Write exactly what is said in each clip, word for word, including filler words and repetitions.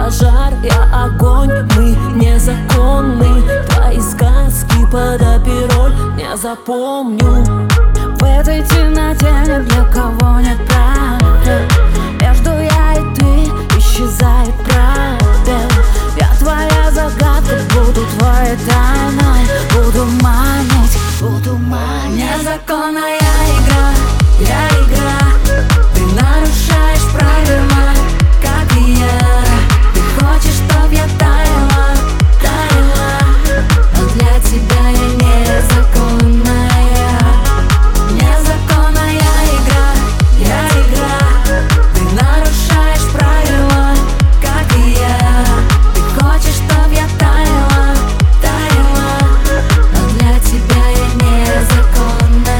пожар, я огонь, мы незаконны. Твои сказки под опероль не запомню. В этой темноте ни для кого нет правил. Между я и ты исчезает пробел. Я твоя загадка, буду твоей тайной. Буду манить, буду манить. Незаконная игра, я игра. Ты нарушаешь правила, как и я. Ты хочешь, чтоб я таяла, таяла, но для тебя я незаконная. Незаконная игра, я игра. Ты нарушаешь правила, как и я. Ты хочешь, чтоб я таяла, таяла, но для тебя я незаконная.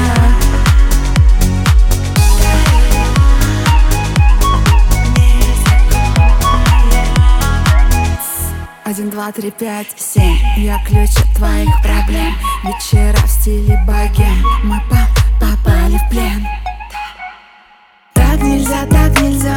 Один, два, три, пять, семь. Я ключ от твоих проблем. Вечера в стиле богем. Мы по попали в плен. Так нельзя, так нельзя.